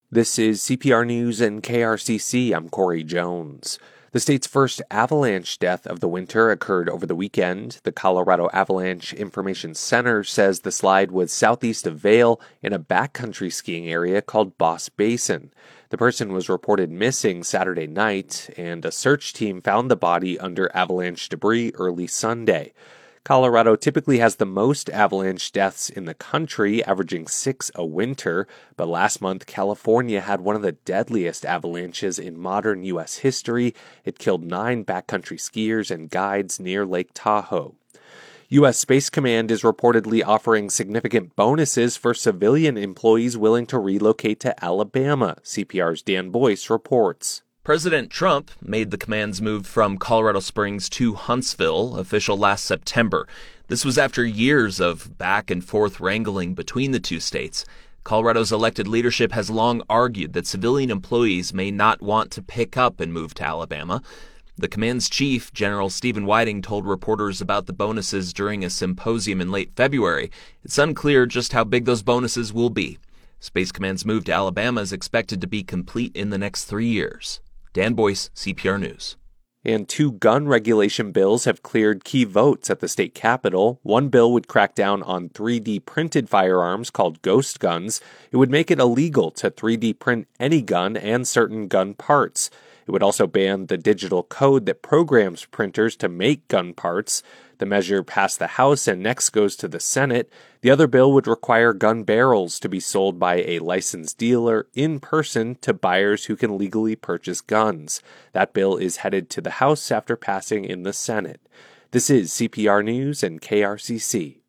This is CPR News and KRCC. I'm Corey Jones. The state's first avalanche death of the winter occurred over the weekend. The Colorado Avalanche Information Center says the slide was southeast of Vail in a backcountry skiing area called Boss Basin. The person was reported missing Saturday night, and a search team found the body under avalanche debris early Sunday. Colorado typically has the most avalanche deaths in the country, averaging 6 a winter, but last month California had one of the deadliest avalanches in modern U.S. history. It killed 9 backcountry skiers and guides near Lake Tahoe. U.S. Space Command is reportedly offering significant bonuses for civilian employees willing to relocate to Alabama, CPR's Dan Boyce reports. President Trump made the command's move from Colorado Springs to Huntsville official last September. This was after years of back-and-forth wrangling between the two states. Colorado's elected leadership has long argued that civilian employees may not want to pick up and move to Alabama. The command's chief, General Stephen Whiting, told reporters about the bonuses during a symposium in late February. It's unclear just how big those bonuses will be. Space Command's move to Alabama is expected to be complete in the next 3 years. Dan Boyce, CPR News. And 2 gun regulation bills have cleared key votes at the state capitol. One bill would crack down on 3D printed firearms called ghost guns. It would make it illegal to 3D print any gun and certain gun parts. It would also ban the digital code that programs printers to make gun parts. The measure passed the House and next goes to the Senate. The other bill would require gun barrels to be sold by a licensed dealer in person to buyers who can legally purchase guns. That bill is headed to the House after passing in the Senate. This is CPR News and KRCC.